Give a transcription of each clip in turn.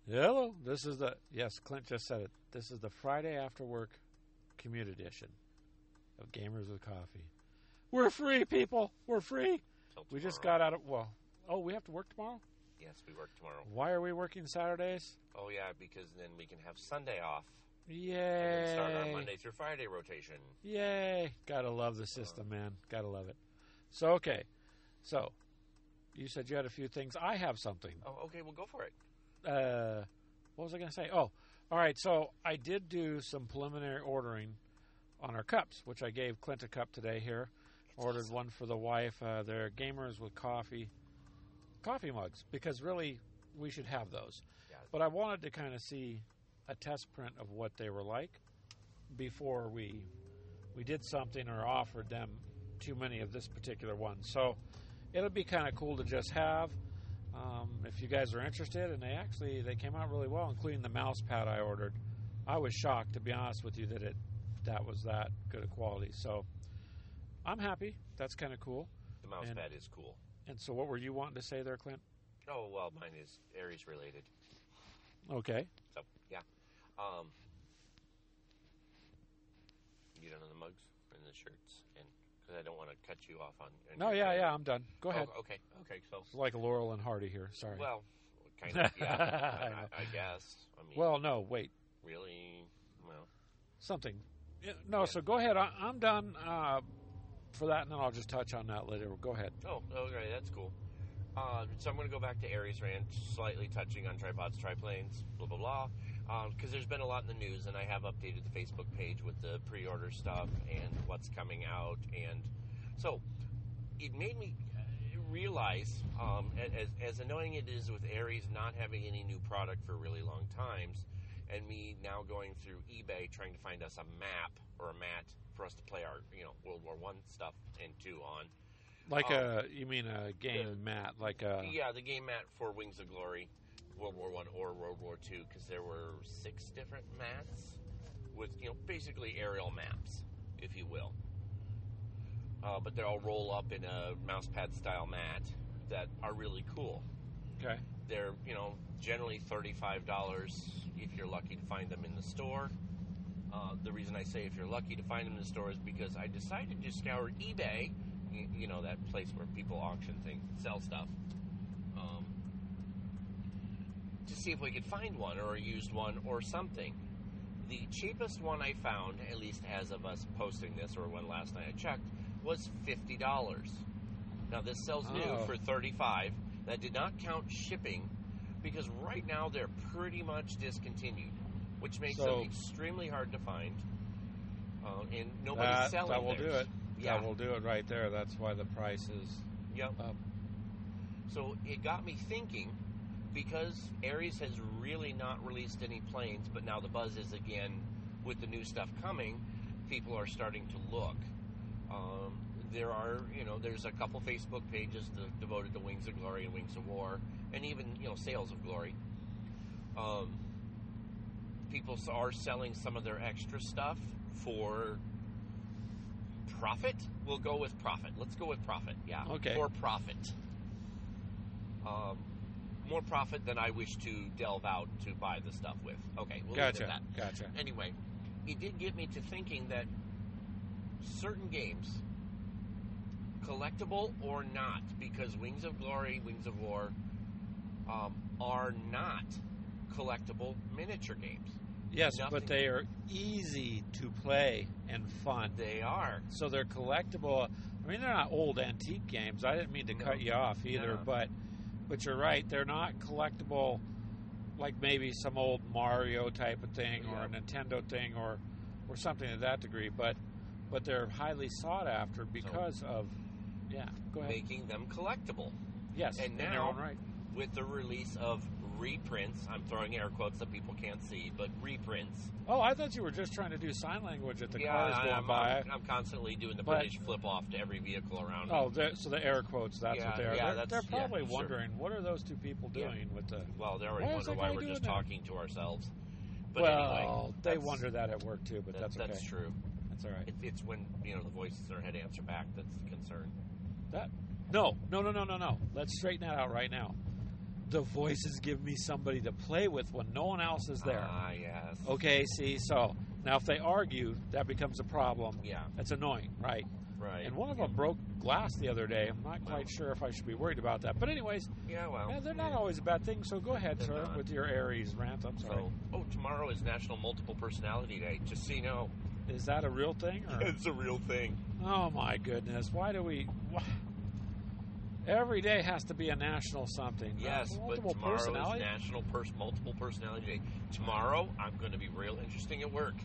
Hello, this is yes, Clint just said it. This is the Friday after work commute edition of Gamers with Coffee. We're free, people. We're free. We just got out of, we have to work tomorrow? Yes, we work tomorrow. Why are we working Saturdays? Oh, yeah, because then we can have Sunday off. Yay. And then start our Monday through Friday rotation. Yay. Gotta love the system, man. Gotta love it. So, okay. So, you said you had a few things. I have something. Oh, okay, well, go for it. What was I going to say? Oh, all right. So, I did do some preliminary ordering on our cups, which I gave Clint a cup today here. Ordered awesome. One for the wife. They're Gamers with Coffee mugs, because really we should have those. Yeah. But I wanted to kind of see a test print of what they were like before we did something or offered them too many of this particular one. So it'll be kind of cool to just have if you guys are interested. And they came out really well, including the mouse pad I ordered. I was shocked, to be honest with you, that was that good a quality. So I'm happy. That's kind of cool. The mouse pad is cool. And so what were you wanting to say there, Clint? Oh, well, mine is Aries related. Okay. So, yeah. You done on the mugs and the shirts? And because I don't want to cut you off on... No, yeah, I'm done. Go ahead. Oh, okay, so... It's like Laurel and Hardy here, sorry. Well, kind of, yeah, I guess. I mean, well, no, wait. Really? Well... Something. No, yeah. So go ahead. I'm done for that, and then I'll just touch on that later. Go ahead. Oh, okay, that's cool. So I'm going to go back to Aries Ranch, slightly touching on tripods, triplanes, blah, blah, blah. Because there's been a lot in the news, and I have updated the Facebook page with the pre-order stuff and what's coming out. And so it made me realize, as annoying it is with Aries not having any new product for really long times, and me now going through eBay trying to find us a map or a mat for us to play our, World War I stuff and 2 on. Like you mean a game mat? Yeah, the game mat for Wings of Glory, World War I or World War II, because there were 6 different mats with, basically aerial maps, if you will. But they all roll up in a mousepad style mat that are really cool. Okay. They're, generally $35 if you're lucky to find them in the store. The reason I say if you're lucky to find them in the store is because I decided to scour eBay, that place where people auction things, sell stuff, to see if we could find one or a used one or something. The cheapest one I found, at least as of us posting this, or when last night I checked, was $50. Now this sells new for $35. That did not count shipping, because right now they're pretty much discontinued, which makes them extremely hard to find. And nobody's selling that will theirs. Do it. Yeah. That will do it right there. That's why the price is up. So it got me thinking, because Aries has really not released any planes, but now the buzz is again with the new stuff coming, people are starting to look. There are, there's a couple Facebook pages devoted to Wings of Glory and Wings of War, and even, Sales of Glory. People are selling some of their extra stuff for profit. We'll go with profit. Let's go with profit, yeah. Okay. For profit. More profit than I wish to delve out to buy the stuff with. Okay, we'll leave it at that. Gotcha. Anyway, it did get me to thinking that certain games, collectible or not, because Wings of Glory, Wings of War, are not collectible miniature games. Yes, but they are easy to play and fun. They are. So they're collectible. I mean, they're not old antique games. I didn't mean to cut you off either, but you're right. They're not collectible like maybe some old Mario type of thing or a Nintendo thing or something to that degree, but they're highly sought after because of go ahead. Making them collectible. Yes, and in now their own right. With the release of reprints, I'm throwing air quotes that people can't see, but reprints. Oh, I thought you were just trying to do sign language at the cars going by. I'm constantly doing the British flip off to every vehicle around me. Oh, so the air quotes, that's what they are. Yeah, they're probably wondering, what are those two people doing with the... Well, they already wonder why we're just talking to ourselves. But anyway, they wonder that at work too, but that's okay. That's true. That's all right. It's when, the voices in our head answer back that's the concern. No. Let's straighten that out right now. the voices give me somebody to play with when no one else is there. Ah, yes. Okay, see, so now if they argue, that becomes a problem. Yeah. That's annoying, right? Right. And one of them broke glass the other day. I'm not quite sure if I should be worried about that. But anyways, they're not always a bad thing. So go ahead, sir, with your Aries rant. I'm sorry. So, tomorrow is National Multiple Personality Day, just so you know. Is that a real thing? Or? It's a real thing. Oh, my goodness. Why do we... Every day has to be a national something. Yes, multiple but tomorrow personality? is National Multiple Personality Day. Tomorrow, I'm going to be real interesting at work.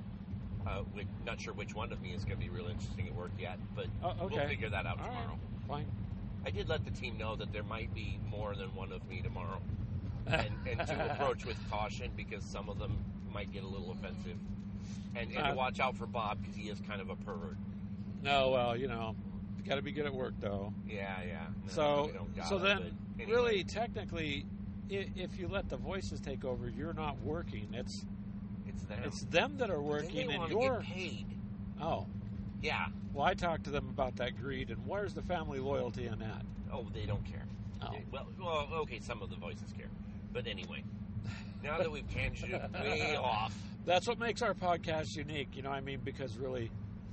Not sure which one of me is going to be real interesting at work yet, but okay. We'll figure that out tomorrow. Right. Fine. I did let the team know that there might be more than one of me tomorrow, and to approach with caution because some of them might get a little offensive, and to watch out for Bob because he is kind of a pervert. No, well, you got to be good at work though. Yeah. No, so then, anyway. really, technically, if you let the voices take over, you're not working. It's them. It's them that are working, and you're get paid. Oh, yeah. Well, I talked to them about that greed, and where's the family loyalty in that? Oh, they don't care. Oh. Well, okay, some of the voices care, but anyway. Now that we've tangented way off, that's what makes our podcast unique. You know what I mean? Because really,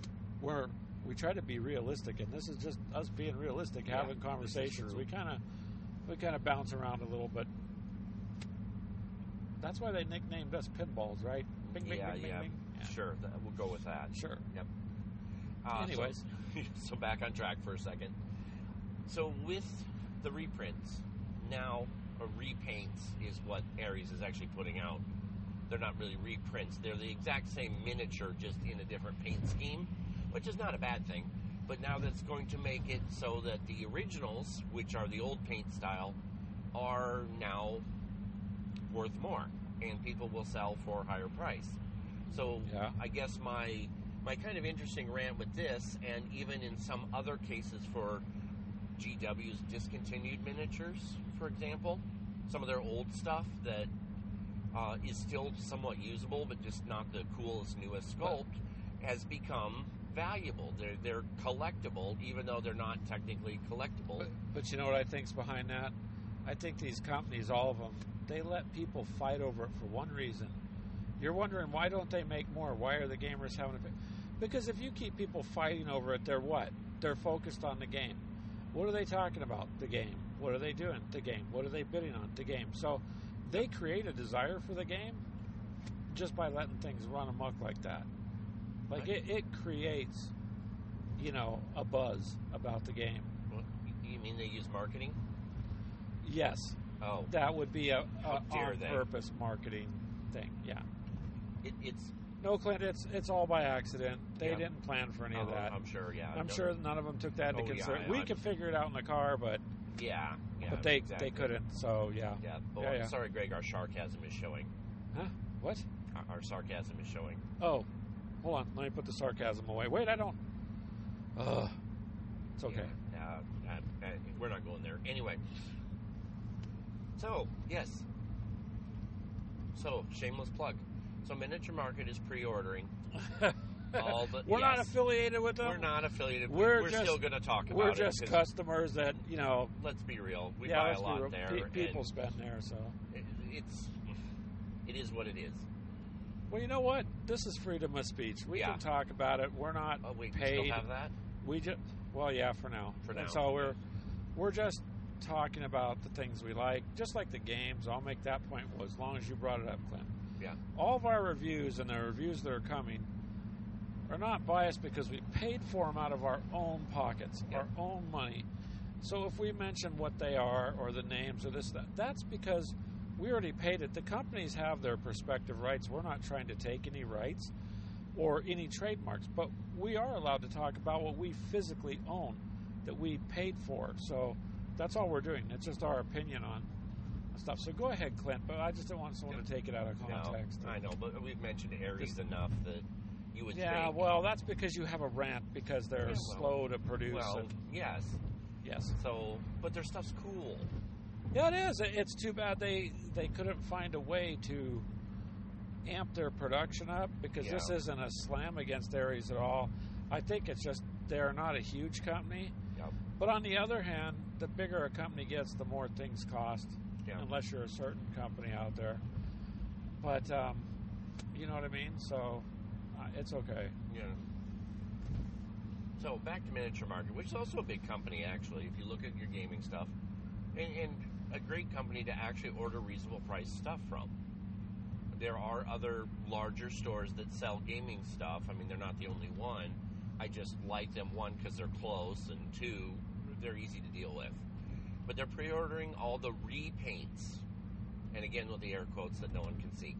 we try to be realistic, and this is just us being realistic, having conversations. We kind of bounce around a little, but that's why they nicknamed us pinballs, right? Bing, bing, bing, bing, bing. Yeah. Sure, we'll go with that. Sure. Yep. Anyways, so back on track for a second. So with the reprints, now repaints is what Aries is actually putting out. They're not really reprints. They're the exact same miniature, just in a different paint scheme, which is not a bad thing. But now that's going to make it so that the originals, which are the old paint style, are now worth more, and people will sell for a higher price. So I guess my kind of interesting rant with this, and even in some other cases for GW's discontinued miniatures, for example, some of their old stuff that is still somewhat usable, but just not the coolest, newest sculpt, has become valuable. They're collectible, even though they're not technically collectible. But you know what I think's behind that? I think these companies, all of them, they let people fight over it for one reason. You're wondering, why don't they make more? Why are the gamers having to... Because if you keep people fighting over it, they're what? They're focused on the game. What are they talking about? The game. What are they doing? The game. What are they bidding on? The game. So they create a desire for the game just by letting things run amok like that. Like, it creates, a buzz about the game. You mean they use marketing? Yes. Oh. That would be a on-purpose marketing thing, yeah. It's... No, Clint, it's all by accident. They didn't plan for any of that. I'm sure, yeah. I'm sure none of them took that into consideration. We could figure it out in the car, but... Yeah. But they couldn't, so yeah. Yeah. Oh, I'm sorry, Greg, our sarcasm is showing. Huh? What? Our sarcasm is showing. Oh. Hold on, let me put the sarcasm away. Wait, I don't... It's okay. Yeah, we're not going there. Anyway. So, yes. So, shameless plug. So, Miniature Market is pre-ordering all the... We're not affiliated with them. We're not affiliated. We're still going to talk about it. We're just customers that, Let's be real. We buy a lot there. People spend there, so... It is what it is. Well, you know what? This is freedom of speech. We can talk about it. We're not paid. We still have that? We just... Well, yeah, for now. And so we're just talking about the things we like, just like the games. I'll make that point as long as you brought it up, Clint. Yeah. All of our reviews and the reviews that are coming are not biased because we paid for them out of our own pockets, our own money. So if we mention what they are or the names or this, that's because we already paid it. The companies have their prospective rights. We're not trying to take any rights or any trademarks, but we are allowed to talk about what we physically own that we paid for. So that's all we're doing. It's just our opinion on stuff. So go ahead, Clint, but I just don't want someone to take it out of context. No, I know, but we've mentioned Aries enough that you would think... Yeah, well, that's because you have a rant because they're slow to produce. Well, yes. So, but their stuff's cool. Yeah, it is. It's too bad they couldn't find a way to amp their production up because this isn't a slam against Aries at all. I think it's just they're not a huge company. Yep. But on the other hand, the bigger a company gets, the more things cost. Yeah. unless you're a certain company out there. But you know what I mean. So it's okay. Yeah. So back to Miniature Market, which is also a big company actually. If you look at your gaming stuff, and a great company to actually order reasonable price stuff from. There are other larger stores that sell gaming stuff. I mean, they're not the only one. I just like them, one, because they're close, and two, they're easy to deal with. But they're pre-ordering all the repaints, and again with the air quotes that no one can see,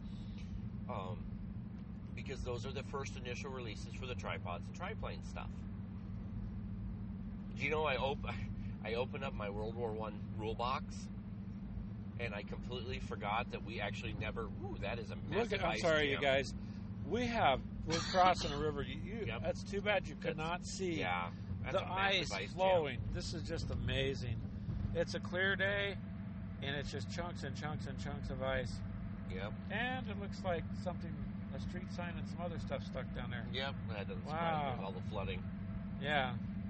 because those are the first initial releases for the tripods and triplane stuff. Do you know I opened up my World War I rule box, and I completely forgot that we actually never. Ooh, that is a massive I'm ice sorry, jam. you guys. We're crossing a river. Yep. That's too bad you could not see that's the a massive ice jam. flowing. This is just amazing. It's a clear day, and it's just chunks and chunks and chunks of ice. Yep. And it looks like a street sign and some other stuff stuck down there. Yep. That doesn't surprise me with all the flooding. Yeah.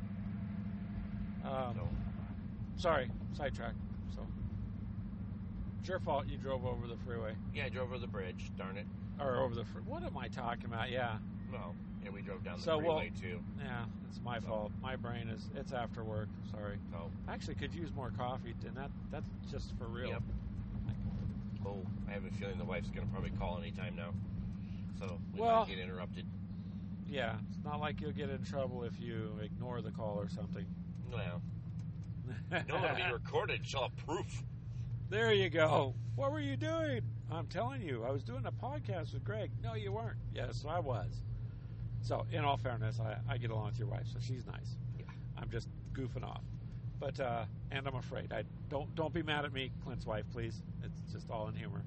Sorry, sidetrack. So, it's your fault you drove over the freeway. Yeah, I drove over the bridge. Darn it. Or over the what am I talking about? Yeah. Well, yeah, we drove down the freeway too. Yeah, it's my fault. My brain it's after work. Sorry. So, I actually could use more coffee, and that's just for real. Yep. Oh, I have a feeling the wife's going to probably call anytime now. So, we might get interrupted. Yeah, it's not like you'll get in trouble if you ignore the call or something. Well, no, it'll be recorded. She'll have proof. There you go. What were you doing? I'm telling you, I was doing a podcast with Greg. No, you weren't. Yes, I was. So, in all fairness, I get along with your wife, so she's nice. Yeah. I'm just goofing off. But, and I'm afraid. Don't be mad at me, Clint's wife, please. It's just all in humor.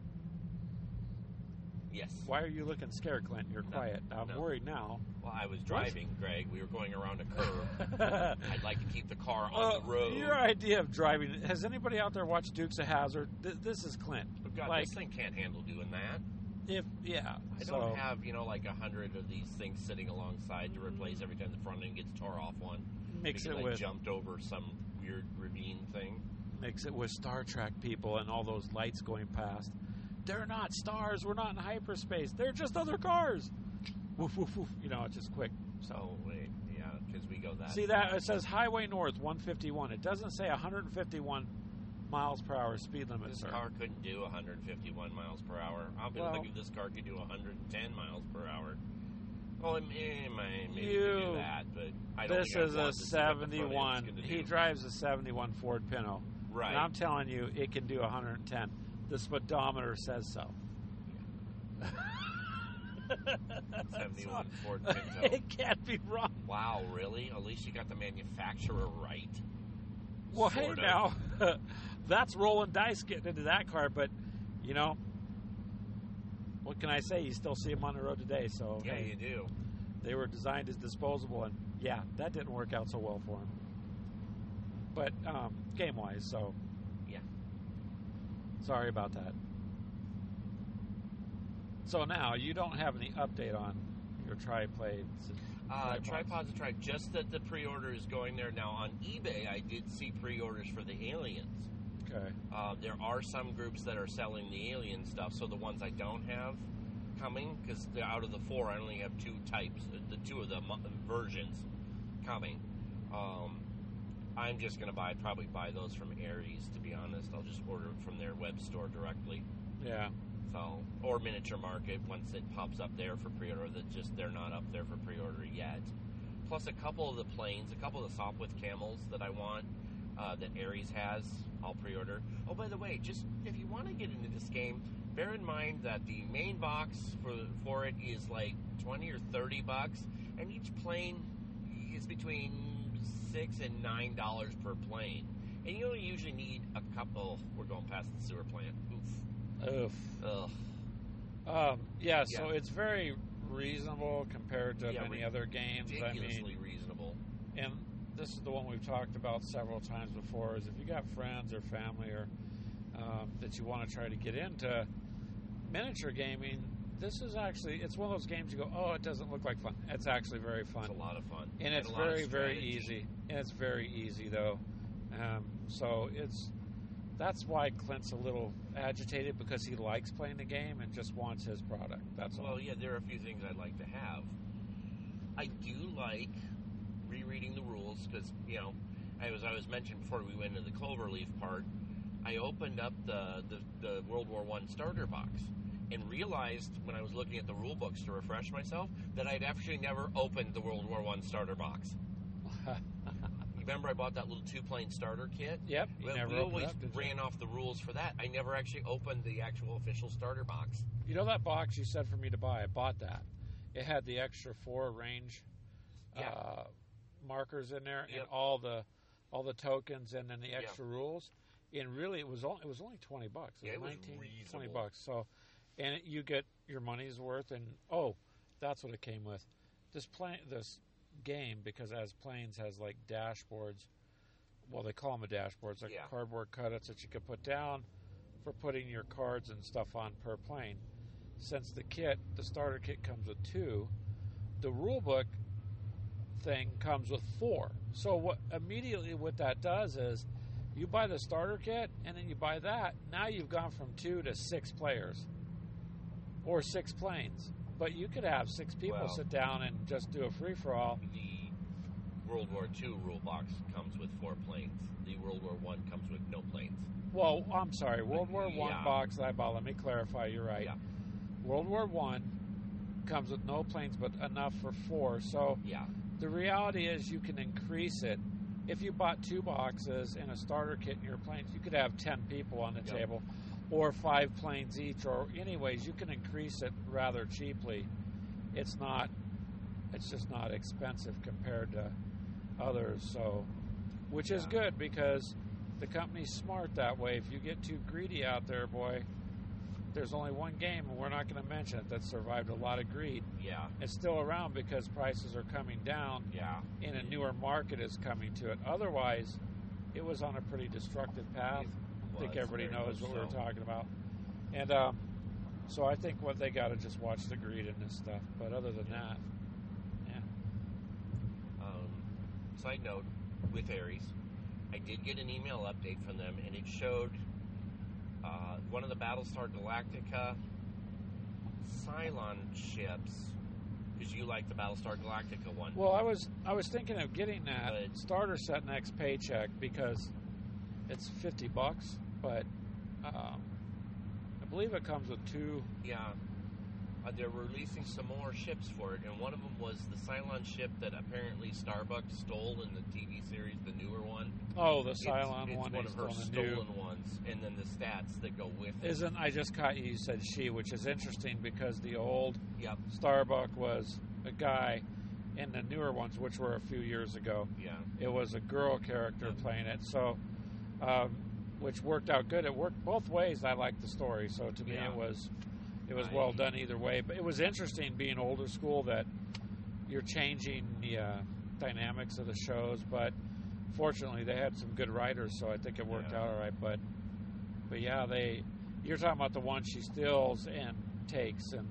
Yes. Why are you looking scared, Clint? You're quiet. I'm worried now. Well, I was driving, Greg. We were going around a curve. I'd like to keep the car on the road. Your idea of driving, has anybody out there watched Dukes of Hazzard? This is Clint. Oh, God, this thing can't handle doing that. I don't have, like 100 of these things sitting alongside to replace every time the front end gets tore off one. Mix it with... with... jumped over some weird ravine thing. Mix it with Star Trek people and all those lights going past. They're not stars. We're not in hyperspace. They're just other cars. Woof, woof, woof. It's just quick. So, wait. Yeah, because we go that. See that? It says Highway North 151. It doesn't say 151 miles per hour speed limit, This sir. car couldn't do 151 miles per hour. I'll be looking if this car could do 110 miles per hour. Well, maybe do that, but I don't This think is a 71. He drives a 71 Ford Pinto. Right. And I'm telling you, it can do 110. The speedometer says so. Yeah. 71 Ford Pinto. It can't be wrong. Wow, really? At least you got the manufacturer right. Well, hey, now, that's rolling dice getting into that car, but, what can I say? You still see them on the road today, so. Yeah, hey, you do. They were designed as disposable, and, yeah, that didn't work out so well for him. But, game-wise, so. Yeah. Sorry about that. So now, you don't have any update on your triplades? Tripods and tripods. Just that the pre-order is going there now. On eBay, I did see pre-orders for the Aliens. Okay. There are some groups that are selling the Alien stuff, so the ones I don't have coming, because out of the 4, I only have 2 types, the 2 of the versions coming. I'm just going to probably buy those from Aries, to be honest. I'll just order it from their web store directly. Yeah. So, or Miniature Market, once it pops up there for pre-order, they're not up there for pre-order yet. Plus a couple of the planes, a couple of the Sopwith Camels that I want, that Aries has, I'll pre-order. Oh, by the way, just if you want to get into this game, bear in mind that the main box for it is like $20 or $30, and each plane is between $6 and $9 per plane. And you only usually need a couple. We're going past the sewer plant. Oof. Ugh. So it's very reasonable compared to many other games. Ridiculously reasonable. And this is the one we've talked about several times before, is if you got friends or family or that you want to try to get into miniature gaming, this is actually, it's one of those games you go, oh, it doesn't look like fun. It's actually very fun. It's a lot of fun. And it's very, very easy. And it's very easy, though. So that's why Clint's a little agitated, because he likes playing the game and just wants his product. That's all. Well, yeah, there are a few things I'd like to have. I do like rereading the rules because, as I was mentioned before we went into the Cloverleaf part, I opened up the World War I starter box and realized when I was looking at the rule books to refresh myself that I'd actually never opened the World War I starter box. Remember I bought that little 2-plane starter kit? Yep. We always ran off the rules for that. I never actually opened the actual official starter box. You know that box you said for me to buy? I bought that. It had the extra 4 range markers in there, and all the tokens, and then the extra rules. And really, it was only $20. It was $19, $20. So, and you get your money's worth. And that's what it came with. This game, because as planes has like dashboards, well, they call them dashboards, like cardboard cutouts that you can put down for putting your cards and stuff on per plane. Since the starter kit comes with 2, the rule book thing comes with 4. So what that does is you buy the starter kit and then you buy that. Now you've gone from 2 to 6 players or 6 planes. But you could have 6 people sit down and just do a free-for-all. The World War II rule box comes with 4 planes. The World War I comes with no planes. Well, I'm sorry. World War I box that I bought, let me clarify, you're right. Yeah. World War I comes with no planes, but enough for 4. So the reality is you can increase it. If you bought 2 boxes and a starter kit in your planes, you could have 10 people on the table. Or 5 planes each, or anyways, you can increase it rather cheaply. It's just not expensive compared to others, so, which is good because the company's smart that way. If you get too greedy out there, boy, there's only one game, and we're not going to mention it, that survived a lot of greed. Yeah. It's still around because prices are coming down. Yeah. And a newer market is coming to it. Otherwise, it was on a pretty destructive path. I think everybody knows what we're talking about. And so I think what they got to just watch the greed in this stuff. But other than that, Side note, with Ares, I did get an email update from them, and it showed one of the Battlestar Galactica Cylon ships, because you like the Battlestar Galactica one. Well, I was thinking of getting that starter set next paycheck because it's $50, but I believe it comes with 2. Yeah. They're releasing some more ships for it, and one of them was the Cylon ship that apparently Starbuck stole in the TV series, the newer one. Oh, the Cylon it's one. It's one of her stolen ones, and then the stats that go with it. I just caught you said she, which is interesting because the old Starbuck was a guy, and the newer ones, which were a few years ago, it was a girl character playing it. So, which worked out good. It worked both ways. I liked the story, so to me it was well done either way. But it was interesting being older school that you're changing the dynamics of the shows. But fortunately, they had some good writers, so I think it worked out all right. But yeah, you're talking about the one she steals and takes, and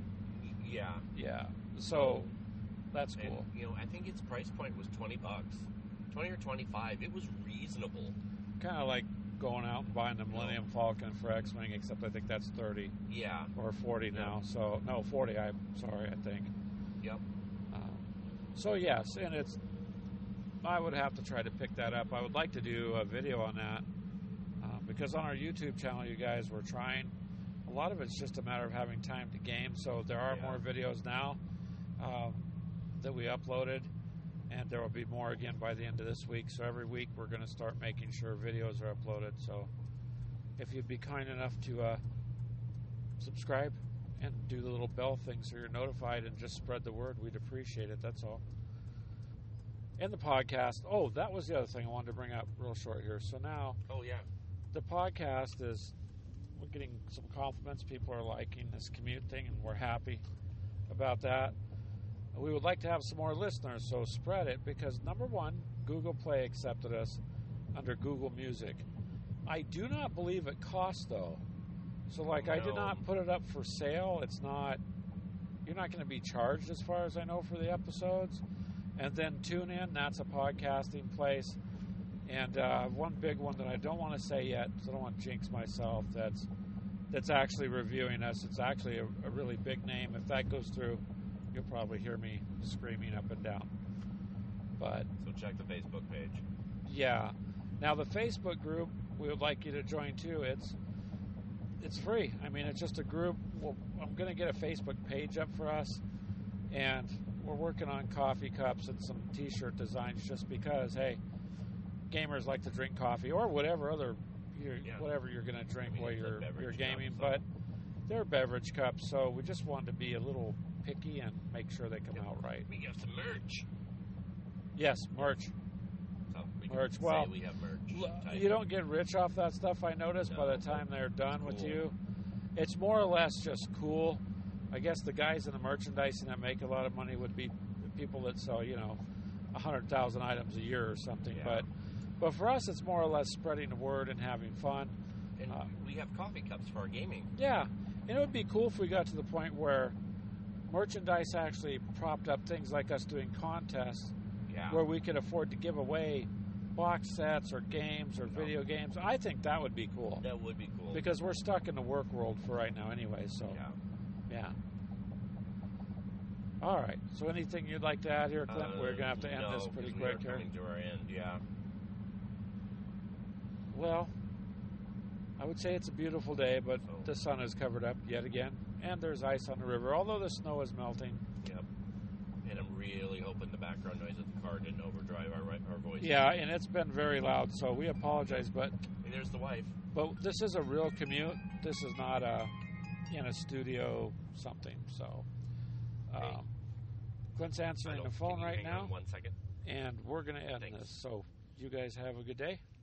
so that's cool. And, I think its price point was $20, $20 or $25. It was reasonable. Kind of like going out and buying the Millennium Falcon for X-Wing, except I think that's 30. Yeah. Or 40 now. So, no, 40, I think. Yep. So, yes, and I would have to try to pick that up. I would like to do a video on that because on our YouTube channel, you guys, we're trying. A lot of it's just a matter of having time to game, so there are more videos now that we uploaded. And there will be more again by the end of this week. So every week we're going to start making sure videos are uploaded. So if you'd be kind enough to subscribe and do the little bell thing so you're notified and just spread the word, we'd appreciate it. That's all. And the podcast. Oh, that was the other thing I wanted to bring up real short here. So now the podcast we're getting some compliments. People are liking this commute thing, and we're happy about that. We would like to have some more listeners, so spread it, because number one, Google Play accepted us under Google Music. I do not believe it costs, though. So, I did not put it up for sale. You're not going to be charged, as far as I know, for the episodes. And then TuneIn, that's a podcasting place. And one big one that I don't want to say yet, because I don't want to jinx myself, that's actually reviewing us. It's actually a really big name. If that goes through, you'll probably hear me screaming up and down. But So check the Facebook page. yeah. Now the Facebook group, we would like you to join too. It's free. I mean, it's just a group. Well, I'm going to get a Facebook page up for us, and we're working on coffee cups and some T-shirt designs. Just because, hey, gamers like to drink coffee or whatever other, whatever you're going to drink while you're gaming. But they're beverage cups, so we just wanted to be a little picky and make sure they come out right. We got some merch. Yes, merch. So we can Merch. say Well, we have merch. you don't get rich off that stuff, I notice, by the time they're done with you. It's more or less just cool. I guess the guys in the merchandising that make a lot of money would be the people that sell, 100,000 items a year or something. Yeah. But for us, it's more or less spreading the word and having fun. And we have coffee cups for our gaming. Yeah, and it would be cool if we got to the point where merchandise actually propped up things like us doing contests where we could afford to give away box sets or games or video games. I think that would be cool. That would be cool. Because we're stuck in the work world for right now anyway, so yeah. All right. So anything you'd like to add here, Clint? We're going to have to end this pretty quick here. Coming to our end, yeah. Well, I would say it's a beautiful day, but the sun is covered up yet again, and there's ice on the river, although the snow is melting. Yep. And I'm really hoping the background noise of the car didn't overdrive our voice. Yeah, and it's been very loud, so we apologize, but... Hey, there's the wife. But this is a real commute. This is not in a studio something, so... Clint's answering the phone right now. 1 second. And we're going to end this. So you guys have a good day.